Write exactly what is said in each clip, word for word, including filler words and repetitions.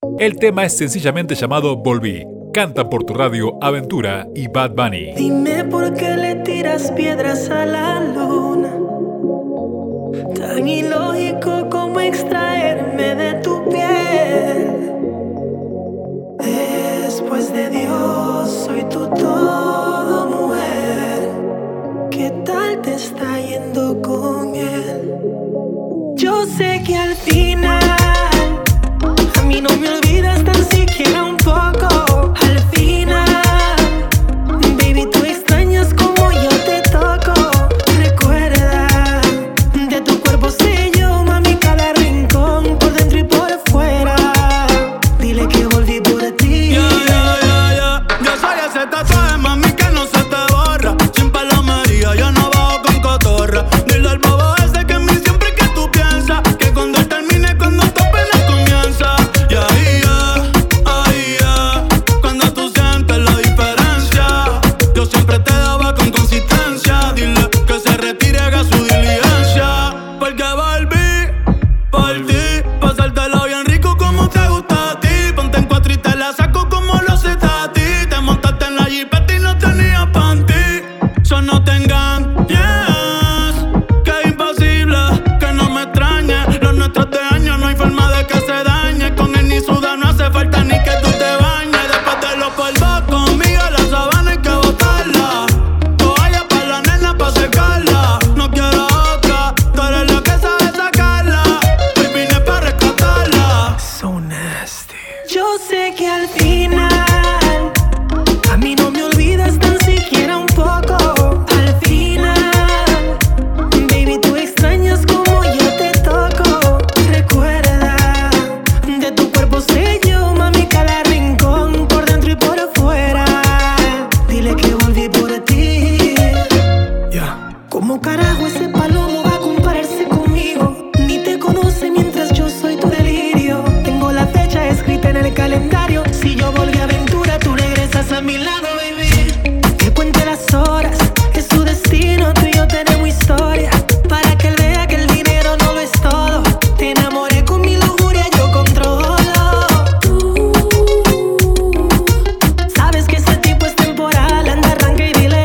El tema es sencillamente llamado Volví. Cantan por tu radio Aventura y Bad Bunny. Dime por qué le tiras piedras a la luna. Tan ilógico como extraerme de tu piel. Después de Dios, soy tu todo, mujer. ¿Qué tal te está yendo con él? Yo sé que al final a mí no me olvidas tan siquiera un poco. Al final, baby, tú extrañas como yo te toco. Recuerda, de tu cuerpo sé yo, mami, cada rincón, por dentro y por fuera. Dile que volví por ti. Yeah, yeah, yeah, yeah. Yo soy ese tatuaje, mami, que no se te borra. Sin palomería, yo no bajo con cotorra. Dile al bobo ese que en mí siempre que tú piensas, que cuando él termine, cuando tu pena comienza. Y ahí ya, ahí ya, cuando tú sientes la diferencia. Yo siempre te daba con consistencia. Dile que se retire, haga su diligencia. Porque volví por ti, pasártelo bien rico como te gusta a ti. Ponte en cuatro y te la saco como lo sé a ti. Te montaste en la jipeta y no tenías panty. So no te engañes, que es imposible que no me extrañe. Los nuestros de años no hay forma de que se dañe. Con él ni suda, no hace falta ni que tú te bañes. Después de los polvos conmigo, la sabana hay que botarla. Toalla pa' la nena pa' secarla. No quiero otra, tú eres la que sabe sacarla. Hoy vine pa' rescatarla. So nasty. Yo sé que al final a mí no me olvidas tan siquiera un poco. Al final, baby, tú extrañas como yo te toco. Recuerda, de tu cuerpo sé yo, mami, cada rincón, por dentro y por fuera. Dile que volví por ti. Yeah. ¿Cómo carajo ese palomo va a compararse conmigo? Ni te conoce mientras yo soy tu delirio. Tengo la fecha escrita en el calendario. Si yo volví a aventura, tú regresas a mi lado, baby. Que cuente las horas, es su destino. Tú y yo tenemos historia, para que él vea que el dinero no lo es todo. Te enamoré con mi lujuria, yo controlo. Tú sabes que ese tipo es temporal. Anda, arranca y dile.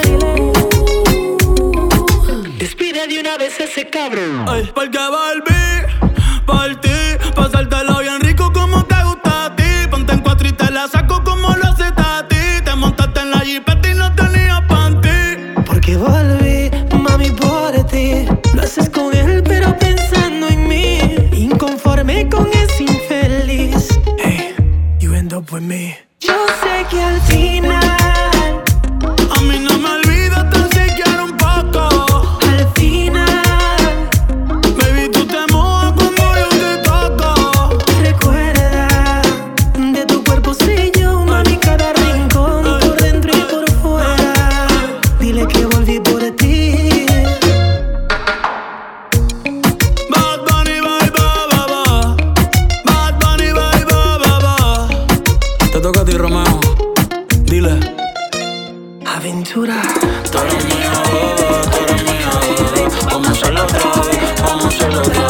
Despide de una vez ese cabrón. Ay, porque volví por ti, pasártelo bien rico como te gusta a ti. Ponte en cuatro y te la saco como lo haces a ti. Te montaste en la jipeta y no tenías panty. Porque volví, mami, por ti. Lo haces con él, pero pensando en mí. Inconforme con ese infeliz. Hey, you end up with me. Yo sé que al final A mí no me olvidas tan siquiera un poco. Al final, Baby, tú te mojas cuando yo te toco. recuerda, de tu cuerpo sé yo, mami, cada rincón, por dentro y por fuera. Dile que volví por ti. Bad Bunny, bye, ba, ba, ba. Bad Bunny, bye, ba, ba, ba. Te toca a ti, Romeo. Dile. Aventura. Tú eres mía, bebé, tú eres mía, bebé. Vamos a hacerlo otra vez, vamos a hacerlo otra vez.